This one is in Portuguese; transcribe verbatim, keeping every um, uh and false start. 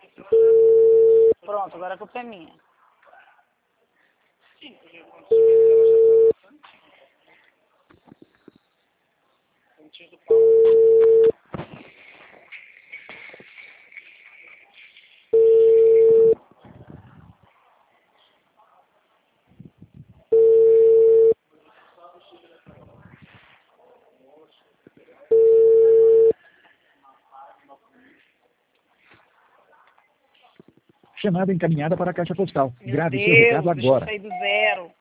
Pronto, agora a culpa é minha. Sim, porque quando ela já está bastante. Pontinho do pau. Chamada encaminhada para a caixa postal. Meu Grave Deus, seu recado deixa eu agora. sair do zero.